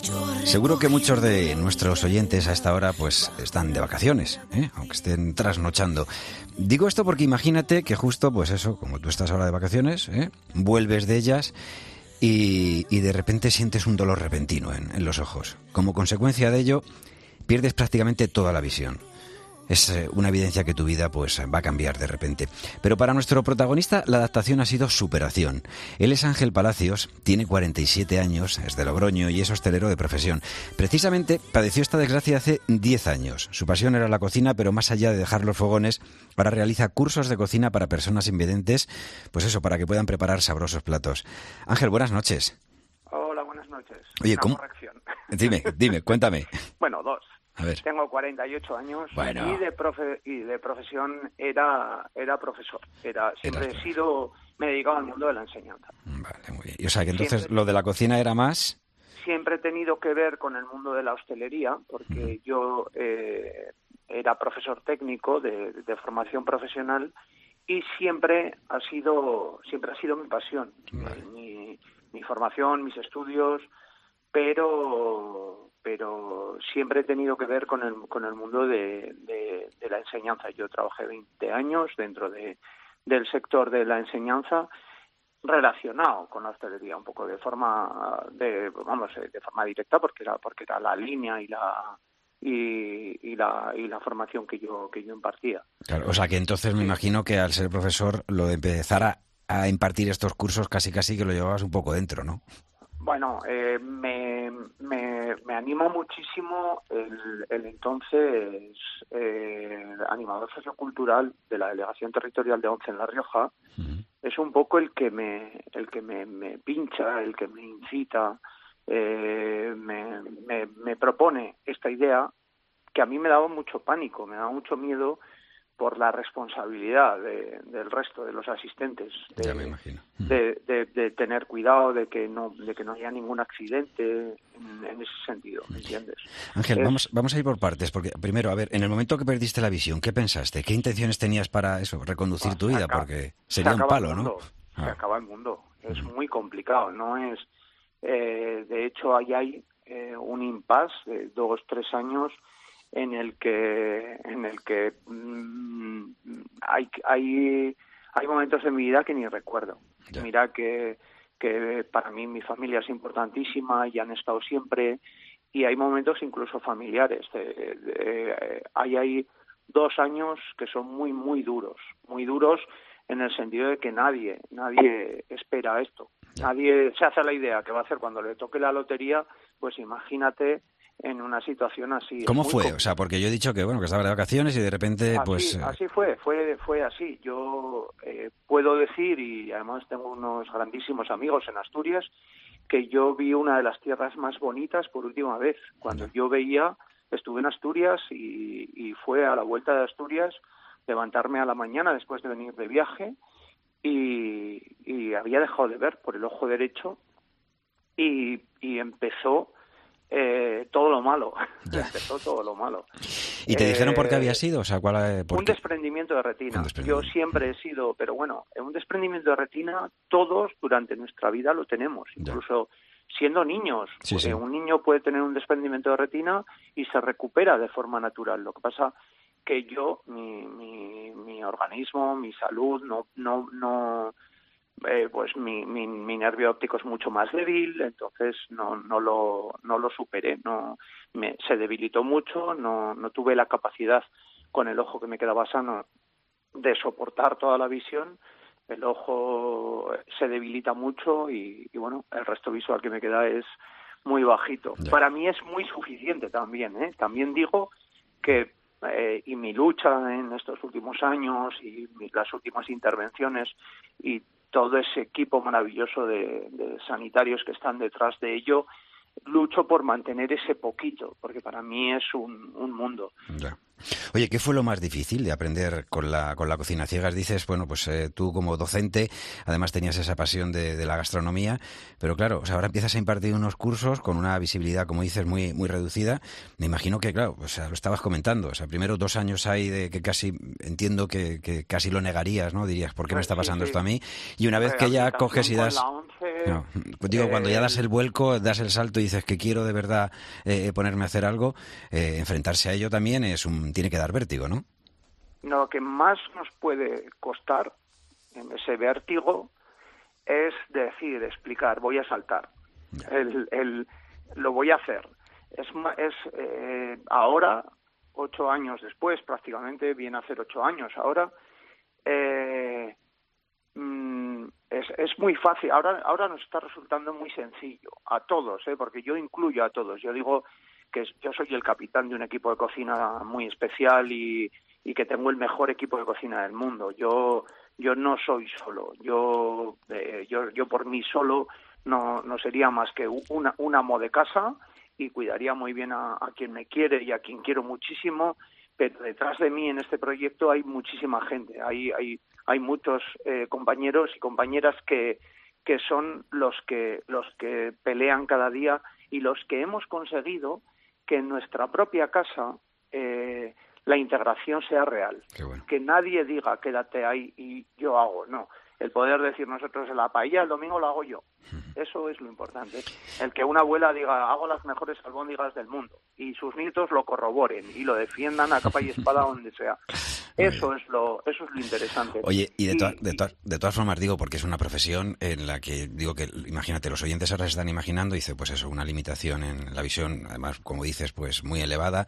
Seguro que muchos de nuestros oyentes a esta hora pues están de vacaciones, aunque estén trasnochando. Digo esto porque imagínate que justo, pues eso, como tú estás ahora de vacaciones, vuelves de ellas y de repente sientes un dolor repentino en los ojos. Como consecuencia de ello, pierdes prácticamente toda la visión. Es una evidencia que tu vida pues va a cambiar de repente. Pero para nuestro protagonista la adaptación ha sido superación. Él es Ángel Palacios, tiene 47 años, es de Logroño y es hostelero de profesión. Precisamente padeció esta desgracia hace 10 años. Su pasión era la cocina, pero más allá de dejar los fogones, ahora realiza cursos de cocina para personas invidentes, pues eso, para que puedan preparar sabrosos platos. Ángel, buenas noches. Hola, buenas noches. Oye, ¿cómo? Corrección. Dime, cuéntame. Bueno, dos. A ver. Tengo 48 años Bueno. y de profesión era profesor. Me he dedicado al mundo de la enseñanza. Vale, muy bien. Y, o sea, que entonces Siempre- lo de la cocina era más... Siempre he tenido que ver con el mundo de la hostelería, porque yo era profesor técnico de formación profesional y siempre ha sido mi pasión, Vale. mi formación, mis estudios, pero siempre he tenido que ver con el mundo de la enseñanza. Yo trabajé 20 años dentro del sector de la enseñanza, relacionado con la hostelería, un poco de forma directa, porque era la línea y la formación que yo impartía. Claro, o sea, que entonces me Sí. imagino que al ser profesor lo de empezar a impartir estos cursos casi que lo llevabas un poco dentro, ¿no? Bueno, me animó muchísimo el entonces animador sociocultural de la Delegación Territorial de ONCE en La Rioja. Uh-huh. Es un poco el que me pincha, el que me incita, me propone esta idea que a mí me daba mucho pánico, me daba mucho miedo por la responsabilidad del resto de los asistentes, Ya me imagino. de tener cuidado de que no haya ningún accidente en ese sentido, ¿me entiendes? Ángel, vamos a ir por partes, porque primero, a ver, en el momento que perdiste la visión, ¿qué pensaste? ¿Qué intenciones tenías para eso, reconducir tu vida? Porque sería un palo, ¿no? Se acaba el mundo, es muy complicado, no es... de hecho, ahí hay un impasse de 2-3 años en el que hay momentos de mi vida que ni recuerdo. Ya. Mira que para mí mi familia es importantísima y han estado siempre, y hay momentos incluso familiares. Hay 2 años que son muy duros en el sentido de que nadie espera esto. Ya. Nadie se hace la idea que va a hacer cuando le toque la lotería, pues imagínate en una situación así. ¿Cómo fue? O sea, porque yo he dicho que estaba de vacaciones y de repente, Así fue así. Yo puedo decir, y además tengo unos grandísimos amigos en Asturias, que yo vi una de las tierras más bonitas por última vez. Cuando estuve en Asturias y fue a la vuelta de Asturias levantarme a la mañana después de venir de viaje y había dejado de ver por el ojo derecho y empezó todo lo malo. Empezó todo lo malo. ¿Y te dijeron por qué había sido? O sea, Un desprendimiento de retina. Yo siempre he sido, pero bueno, un desprendimiento de retina todos durante nuestra vida lo tenemos, incluso siendo niños. Sí. Un niño puede tener un desprendimiento de retina y se recupera de forma natural. Lo que pasa que mi organismo, mi salud, pues mi nervio óptico es mucho más débil, entonces no lo superé, se debilitó mucho, no tuve la capacidad con el ojo que me quedaba sano de soportar toda la visión. El ojo se debilita mucho y bueno, el resto visual que me queda es muy bajito. Ya. Para mí es muy suficiente también, ¿eh? También digo que y mi lucha en estos últimos años y las últimas intervenciones y todo ese equipo maravilloso de sanitarios que están detrás de ello, lucho por mantener ese poquito, porque para mí es un mundo. Ya. Oye, ¿qué fue lo más difícil de aprender con la cocina ciegas? Dices, bueno, pues tú como docente, además tenías esa pasión de la gastronomía, pero claro, o sea, ahora empiezas a impartir unos cursos con una visibilidad, como dices, muy muy reducida. Me imagino que, claro, o sea, lo estabas comentando, o sea, primero 2 años hay de que casi, entiendo que casi lo negarías, ¿no? Dirías, ¿por qué me está pasando esto a mí? Y una vez que ya coges y das... No, pues digo, cuando ya das el vuelco, das el salto y dices que quiero de verdad ponerme a hacer algo, enfrentarse a ello también tiene que dar vértigo, ¿no? Lo que más nos puede costar en ese vértigo es decir, explicar, voy a saltar, lo voy a hacer. Ahora, 8 años después, prácticamente viene a ser 8 años ahora, es muy fácil. Ahora nos está resultando muy sencillo a todos, porque yo incluyo a todos. Yo digo que yo soy el capitán de un equipo de cocina muy especial y que tengo el mejor equipo de cocina del mundo. Yo no soy solo. Yo por mí solo no sería más que un amo de casa y cuidaría muy bien a quien me quiere y a quien quiero muchísimo. Pero detrás de mí en este proyecto hay muchísima gente. Hay muchos compañeros y compañeras que son los que pelean cada día y los que hemos conseguido que en nuestra propia casa la integración sea real. Bueno. Que nadie diga quédate ahí y yo hago, no. El poder decir nosotros en la paella el domingo lo hago yo. Eso es lo importante. El que una abuela diga hago las mejores albóndigas del mundo y sus nietos lo corroboren y lo defiendan a capa y espada donde sea. Eso es lo interesante. Oye, y de todas formas digo, porque es una profesión en la que digo que, imagínate, los oyentes ahora se están imaginando, dice, pues eso, una limitación en la visión, además, como dices, pues muy elevada,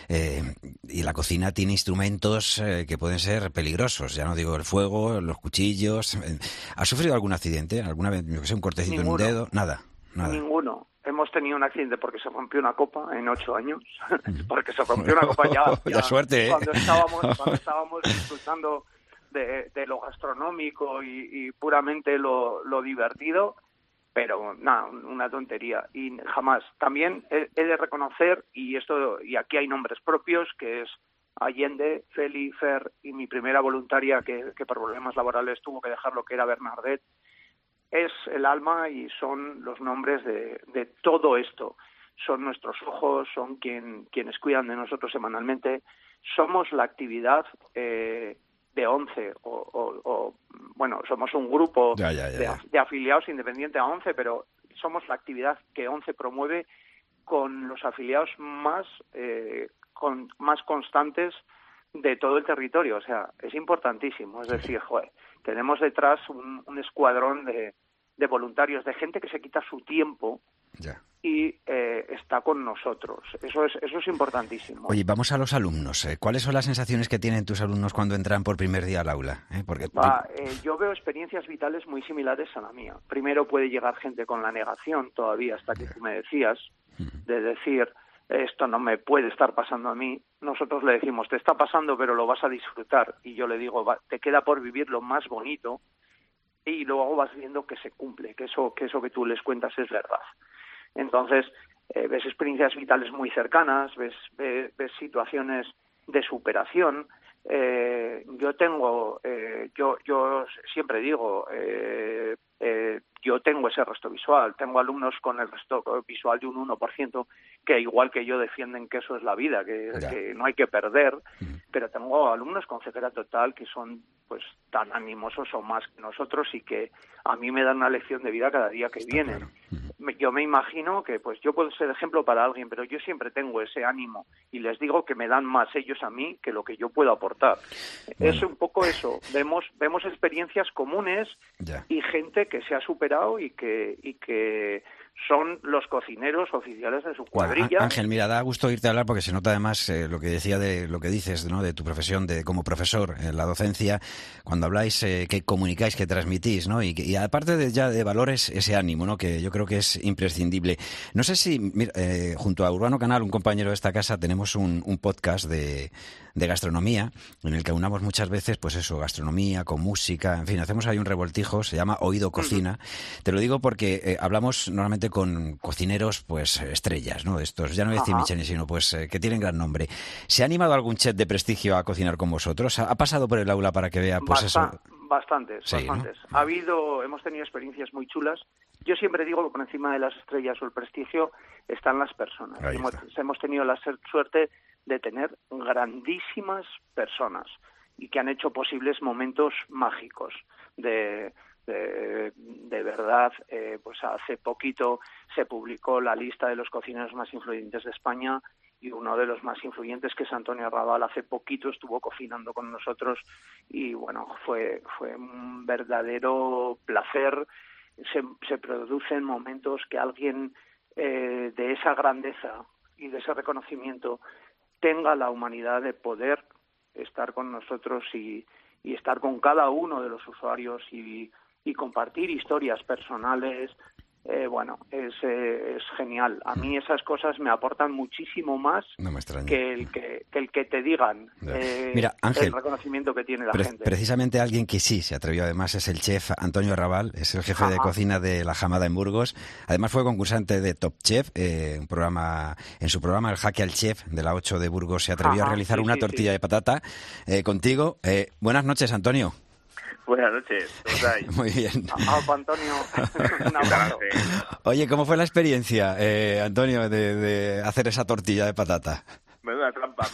y la cocina tiene instrumentos que pueden ser peligrosos, ya no digo el fuego, los cuchillos. ¿Has sufrido algún accidente? ¿Alguna vez, yo que sé, un cortecito en un dedo? Nada. Ninguno. Hemos tenido un accidente porque se rompió una copa en 8 años, porque se rompió una copa ya suerte, ¿eh? Cuando estábamos disfrutando de lo gastronómico y puramente lo divertido, pero nada, una tontería y jamás. También he de reconocer, y aquí hay nombres propios, que es Allende, Feli, Fer y mi primera voluntaria que por problemas laborales tuvo que dejar lo que era Bernadette. Es el alma y son los nombres de todo esto. Son nuestros ojos, son quienes cuidan de nosotros semanalmente. Somos la actividad de ONCE, bueno, somos un grupo de afiliados independiente a ONCE, pero somos la actividad que ONCE promueve con los afiliados más constantes de todo el territorio. O sea, es importantísimo. Es decir, tenemos detrás un escuadrón de voluntarios, de gente que se quita su tiempo y está con nosotros. Eso es importantísimo. Oye, vamos a los alumnos. ¿Cuáles son las sensaciones que tienen tus alumnos cuando entran por primer día al aula? Yo veo experiencias vitales muy similares a la mía. Primero puede llegar gente con la negación todavía, hasta que tú me decías, de decir, esto no me puede estar pasando a mí. Nosotros le decimos, te está pasando, pero lo vas a disfrutar. Y yo le digo, te queda por vivir lo más bonito. Y luego vas viendo que se cumple, que eso que tú les cuentas es verdad. Entonces, ves experiencias vitales muy cercanas, ves situaciones de superación. Yo siempre digo, yo tengo ese resto visual, tengo alumnos con el resto visual de un 1%, que igual que yo defienden que eso es la vida, que no hay que perder, pero tengo alumnos con ceguera total que son pues tan animosos o más que nosotros y que a mí me dan una lección de vida cada día que vienen. Claro. Yo me imagino que pues yo puedo ser ejemplo para alguien, pero yo siempre tengo ese ánimo y les digo que me dan más ellos a mí que lo que yo puedo aportar. Es un poco eso, vemos experiencias comunes y gente que se ha superado y que son los cocineros oficiales de su cuadrilla. Ángel, mira, da gusto oírte hablar porque se nota además lo que decía de lo que dices, ¿no? De tu profesión como profesor en la docencia, cuando habláis, que comunicáis, que transmitís, ¿no? Y aparte de valores, ese ánimo, ¿no? Que yo creo que es imprescindible. No sé si, mira, junto a Urbano Canal, un compañero de esta casa, tenemos un podcast de gastronomía, en el que aunamos muchas veces, pues eso, gastronomía con música, en fin, hacemos ahí un revoltijo, se llama Oído Cocina. Te lo digo porque hablamos normalmente especialmente con cocineros, pues estrellas, ¿no? Estos, ya no voy a decir Michelin, sino pues que tienen gran nombre. ¿Se ha animado algún chef de prestigio a cocinar con vosotros? ¿Ha pasado por el aula para que vea, pues eso? Bastantes. Sí, ¿no? Hemos tenido experiencias muy chulas. Yo siempre digo que por encima de las estrellas o el prestigio están las personas. Hemos tenido la suerte de tener grandísimas personas y que han hecho posibles momentos mágicos de verdad. Pues hace poquito se publicó la lista de los cocineros más influyentes de España y uno de los más influyentes, que es Antonio Rabal, hace poquito estuvo cocinando con nosotros y bueno, fue un verdadero placer. Se producen momentos que alguien de esa grandeza y de ese reconocimiento tenga la humanidad de poder estar con nosotros y estar con cada uno de los usuarios y compartir historias personales. Es genial. A mí esas cosas me aportan muchísimo más que el que te digan. Mira, Ángel, el reconocimiento que tiene la gente. Precisamente alguien que sí se atrevió, además, es el chef Antonio Rabal, es el jefe de cocina de La Jamada en Burgos. Además fue concursante de Top Chef, en su programa El Jaque al Chef de la 8 de Burgos se atrevió a realizar una tortilla de patata contigo. Buenas noches, Antonio. Buenas noches, ¿cómo estáis? Muy bien. Antonio, un abrazo. Oye, ¿cómo fue la experiencia, Antonio, de hacer esa tortilla de patata? Menuda trampa,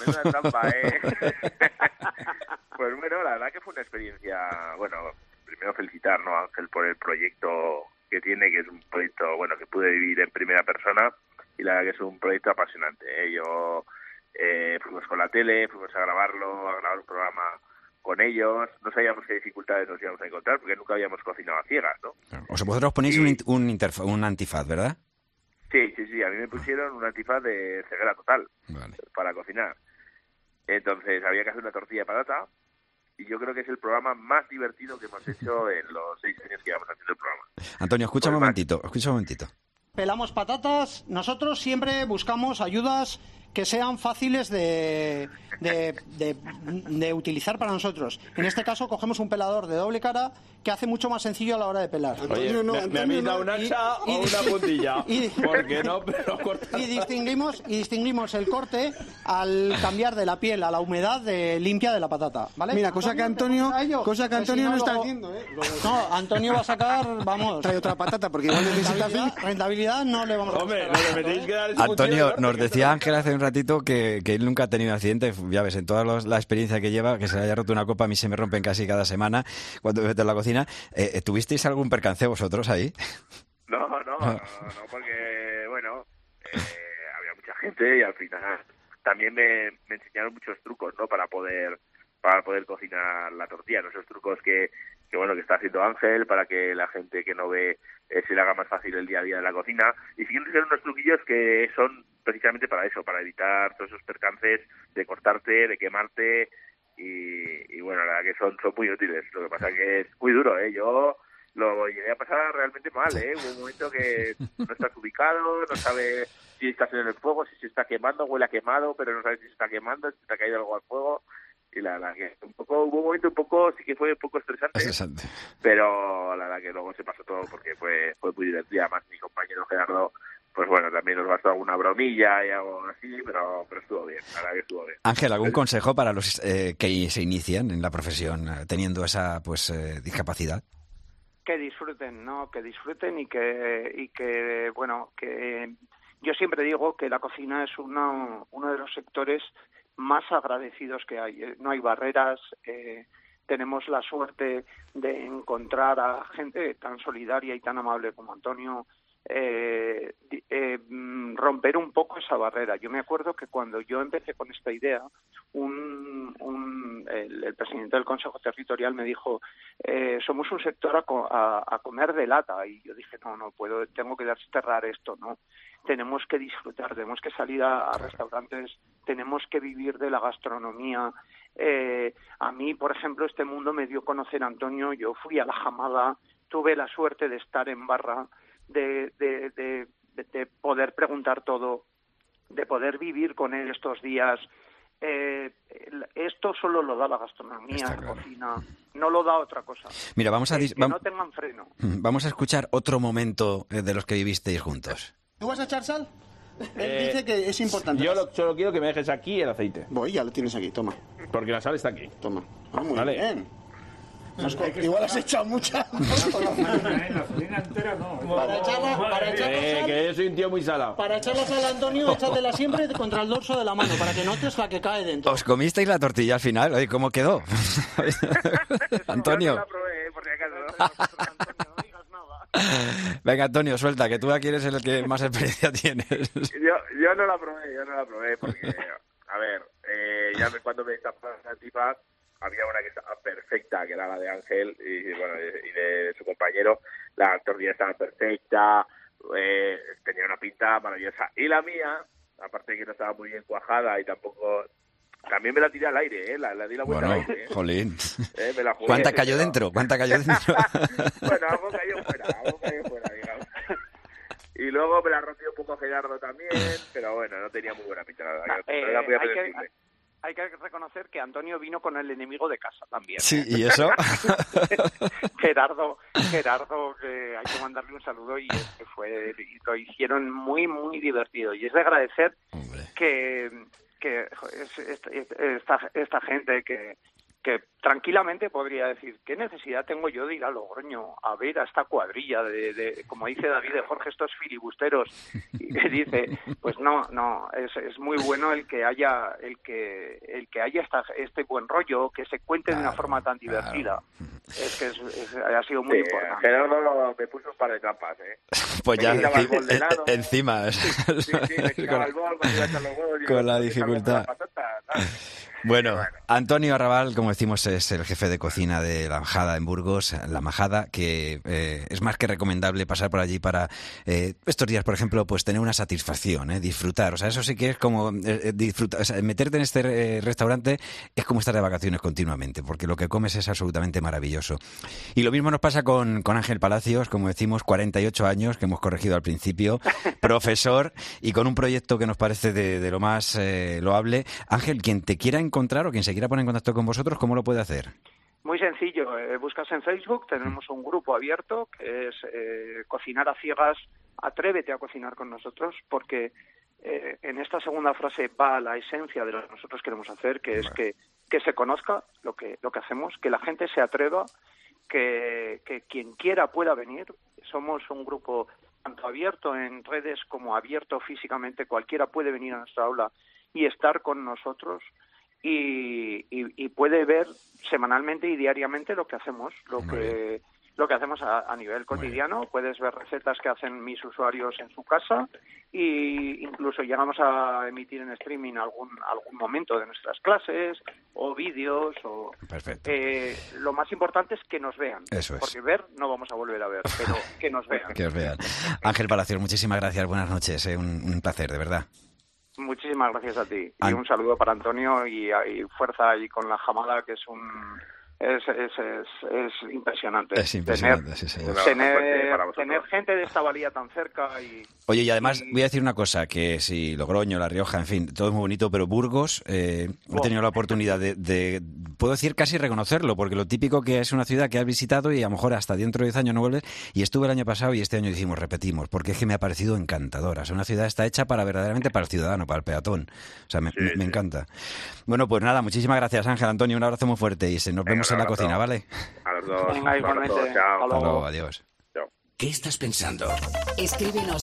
Pues bueno, la verdad que fue una experiencia, bueno, primero felicitar, ¿no, Ángel, por el proyecto que tiene, que es un proyecto, bueno, que pude vivir en primera persona, y la verdad que es un proyecto apasionante, Yo fuimos con la tele, fuimos a grabar un programa con ellos, no sabíamos qué dificultades nos íbamos a encontrar porque nunca habíamos cocinado a ciegas, ¿no? O sea, vosotros ponéis un antifaz, ¿verdad? Sí, a mí me pusieron un antifaz de ceguera total para cocinar. Entonces había que hacer una tortilla de patata y yo creo que es el programa más divertido que hemos hecho en los 6 años que llevamos haciendo el programa. Antonio, escucha un momentito. Pelamos patatas, nosotros siempre buscamos ayudas que sean fáciles de utilizar para nosotros. En este caso cogemos un pelador de doble cara que hace mucho más sencillo a la hora de pelar. Oye, ¿me habéis dado un hacha o una puntilla? ¿Por qué no? Pero y distinguimos el corte al cambiar de la piel a la humedad limpia de la patata, ¿vale? Mira, cosa que Antonio no está haciendo, No, Antonio va a sacar, trae otra patata porque igual necesita rentabilidad no le vamos a Hombre, no le metéis que dar ese Antonio, cuchillo, nos decía Ángel hace un ratito que él nunca ha tenido accidente. Ya ves, en toda la experiencia que lleva, que se le haya roto una copa, a mí se me rompen casi cada semana cuando me meto en la cocina. ¿Tuvisteis algún percance vosotros ahí? No, porque, bueno, había mucha gente y al final también me enseñaron muchos trucos, ¿no? Para poder cocinar la tortilla, ¿no? Esos trucos que está haciendo Ángel para que la gente que no ve se le haga más fácil el día a día de la cocina. Y siguen siendo unos truquillos que son precisamente para eso, para evitar todos esos percances de cortarte, de quemarte. Y bueno, la verdad que son muy útiles. Lo que pasa es que es muy duro, Yo lo llegué a pasar realmente mal, Hubo un momento que no estás ubicado, no sabes si estás en el fuego, si se está quemando, huele a quemado, pero no sabes si se está quemando, si te ha caído algo al fuego. Y la verdad que hubo un momento sí que fue un poco estresante. Pero la verdad que luego se pasó todo porque fue muy divertido. Además, mi compañero Gerardo, pues bueno, también nos gastó alguna bromilla y algo así, pero estuvo bien, la verdad que estuvo bien. Ángel, ¿algún consejo para los que se inician en la profesión teniendo esa discapacidad? Que disfruten, ¿no? Que disfruten y que bueno, que yo siempre digo que la cocina es uno de los sectores más agradecidos que hay. No hay barreras, tenemos la suerte de encontrar a gente tan solidaria y tan amable como Antonio, romper un poco esa barrera. Yo me acuerdo que cuando yo empecé con esta idea, el presidente del Consejo Territorial me dijo, somos un sector a comer de lata, y yo dije, no puedo, tengo que desterrar esto, ¿no? Tenemos que disfrutar, tenemos que salir a restaurantes, tenemos que vivir de la gastronomía. A mí, por ejemplo, este mundo me dio a conocer a Antonio. Yo fui a La Jamada, tuve la suerte de estar en barra, de poder preguntar todo, de poder vivir con él estos días. esto solo lo da la gastronomía, la cocina, no lo da otra cosa. Mira, vamos a que no tengan freno. Vamos a escuchar otro momento de los que vivisteis juntos. ¿Tú vas a echar sal? Él dice que es importante. Yo solo quiero que me dejes aquí el aceite. Voy, ya lo tienes aquí, toma. Porque la sal está aquí. Toma. Muy Vale. bien. Igual has echado mucha. La cocina entera no. Para echarla sal, Que yo soy un tío muy salado. para echarla sal, Antonio, échatela siempre contra el dorso de la mano, para que notes la que cae dentro. ¿Os comisteis la tortilla al final? Oye, ¿cómo quedó? Antonio. Yo no la probé, por si acaso. Antonio, no digas nada. Venga, Antonio, suelta, que tú aquí eres el que más experiencia tienes. Yo no la probé, porque, a ver, ya cuando me estaban las tipas, había una que estaba perfecta, que era la de Ángel y bueno, y de su compañero. La tortilla estaba perfecta, tenía una pinta maravillosa. Y la mía, aparte de que no estaba muy bien cuajada y tampoco... También me la tiré al aire, la di la vuelta al aire. Jolín. Me la jugué, ¿Cuánta cayó dentro? Bueno, algo cayó fuera, digamos. Y luego me la rompió un poco Gerardo también, pero bueno, no tenía muy buena pinta, la verdad. Era muy apetecible. Hay que reconocer que Antonio vino con el enemigo de casa también. Sí, ¿y eso? Gerardo, que hay que mandarle un saludo y lo hicieron muy, muy divertido. Y es de agradecer que esta gente que tranquilamente podría decir, ¿qué necesidad tengo yo de ir a Logroño a ver a esta cuadrilla de como dice David de Jorge, estos filibusteros? Y dice, pues no, es muy bueno el que haya este buen rollo, que se cuente de una forma tan divertida. Es que ha sido muy importante. Gerardo me puso un par de trampas, Pues ya, encima. Sí, me echaba el bol, me iba a echar los huevos. Con la dificultad. Bueno, Antonio Arrabal, como decimos, es el jefe de cocina de La Majada en Burgos, La Majada, que es más que recomendable pasar por allí para estos días, por ejemplo, pues tener una satisfacción, disfrutar. O sea, eso sí que es como disfrutar. O sea, meterte en este restaurante es como estar de vacaciones continuamente, porque lo que comes es absolutamente maravilloso. Y lo mismo nos pasa con Ángel Palacios, como decimos, 48 años, que hemos corregido al principio, profesor, y con un proyecto que nos parece de lo más loable. Ángel, quien te quiera encontrar o quien se quiera poner en contacto con vosotros, ¿cómo lo puede hacer? Muy sencillo, buscas en Facebook, tenemos un grupo abierto que es Cocinar a Ciegas, atrévete a cocinar con nosotros, porque en esta segunda frase va la esencia de lo que nosotros queremos hacer, que es que se conozca lo que hacemos, que la gente se atreva, que quien quiera pueda venir. Somos un grupo tanto abierto en redes como abierto físicamente, cualquiera puede venir a nuestra aula y estar con nosotros y puede ver semanalmente y diariamente lo que hacemos, lo que hacemos a nivel cotidiano. Puedes ver recetas que hacen mis usuarios en su casa y incluso llegamos a emitir en streaming algún momento de nuestras clases o vídeos. Perfecto. Lo más importante es que nos vean. Eso es. Porque ver no vamos a volver a ver, pero que nos vean. Que os vean. Ángel Palacios, muchísimas gracias. Buenas noches. Un placer, de verdad. Muchísimas gracias a ti. Y un saludo para Antonio y fuerza ahí con la jamada, que es impresionante. Es impresionante, sí, señor. Tener gente de esta valía tan cerca y... Oye, y además voy a decir una cosa, que si Logroño, La Rioja, en fin, todo es muy bonito, pero Burgos, he tenido la oportunidad de, puedo decir, casi reconocerlo, porque lo típico que es una ciudad que has visitado y a lo mejor hasta dentro de 10 años no vuelves, y estuve el año pasado y este año repetimos, porque es que me ha parecido encantadora. O sea, una ciudad está hecha verdaderamente para el ciudadano, para el peatón. O sea, me encanta. Bueno, pues nada, muchísimas gracias, Ángel. Antonio, un abrazo muy fuerte y nos vemos en la cocina, ¿vale? A los dos. Igualmente. Chao. Hasta luego, adiós. ¿Qué estás pensando? Escríbenos